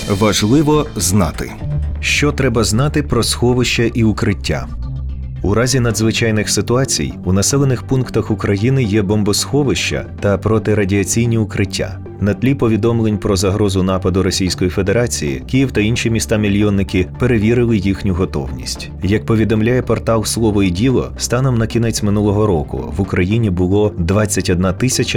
Важливо знати. Що треба знати про сховища і укриття? У разі надзвичайних ситуацій у населених пунктах України є бомбосховища та протирадіаційні укриття. На тлі повідомлень про загрозу нападу Російської Федерації, Київ та інші міста-мільйонники перевірили їхню готовність. Як повідомляє портал «Слово і діло», станом на кінець минулого року в Україні було 21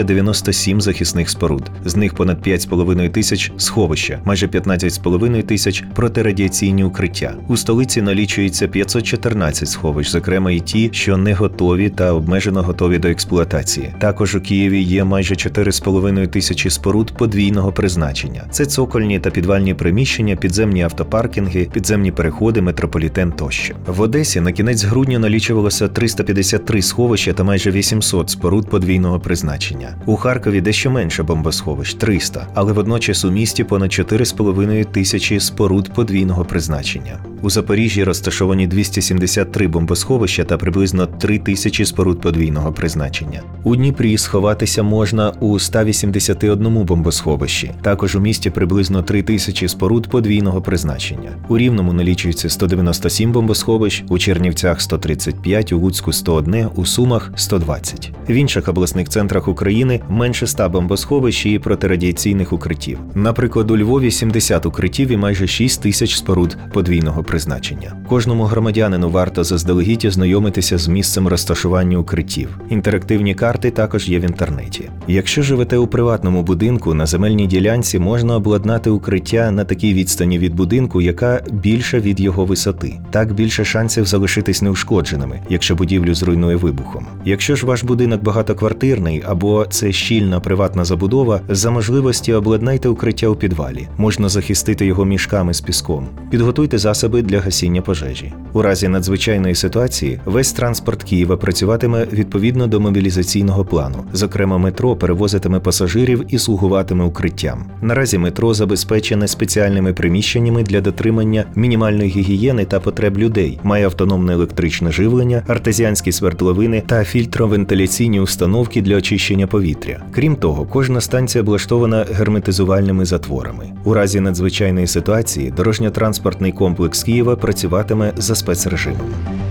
097 захисних споруд. З них понад 5,5 тисяч – сховища, майже 15,5 тисяч – протирадіаційні укриття. У столиці налічується 514 сховищ, зокрема і ті, що не готові та обмежено готові до експлуатації. Також у Києві є майже 4,5 тисячі споруд подвійного призначення. Це цокольні та підвальні приміщення, підземні автопаркінги, підземні переходи, метрополітен тощо. В Одесі на кінець грудня налічувалося 353 сховища та майже 800 споруд подвійного призначення. У Харкові дещо менше бомбосховищ – 300, але водночас у місті понад 4,5 тисячі споруд подвійного призначення. У Запоріжжі розташовані 273 бомбосховища та приблизно 3 тисячі споруд подвійного призначення. У Дніпрі сховатися можна у 181 бомбосховищі. Також у місті приблизно 3 тисячі споруд подвійного призначення. У Рівному налічується 197 бомбосховищ, у Чернівцях – 135, у Луцьку – 101, у Сумах – 120. В інших обласних центрах України менше 100 бомбосховищ і протирадіаційних укриттів. Наприклад, у Львові 70 укриттів і майже 6 тисяч споруд подвійного призначення. Кожному громадянину варто заздалегідь ознайомитися з місцем розташування укриттів. Інтерактивні карти також є в інтернеті. Якщо живете у приватному будинку, на земельній ділянці можна обладнати укриття на такій відстані від будинку, яка більша від його висоти. Так більше шансів залишитись неушкодженими, якщо будівлю зруйнує вибухом. Якщо ж ваш будинок багатоквартирний або це щільна приватна забудова, за можливості обладнайте укриття у підвалі. Можна захистити його мішками з піском. Підготуйте засоби для гасіння пожежі. У разі надзвичайної ситуації весь транспорт Києва працюватиме відповідно до мобілізаційного плану. Зокрема, метро перевозитиме пасажирів і слугуватиме укриттям. Наразі метро забезпечене спеціальними приміщеннями для дотримання мінімальної гігієни та потреб людей, має автономне електричне живлення, артезіанські свердловини та фільтровентиляційні установки для очищення повітря. Крім того, кожна станція облаштована герметизувальними затворами. У разі надзвичайної ситуації дорожньо-транспортний комплекс Києва працюватиме за спецрежимом.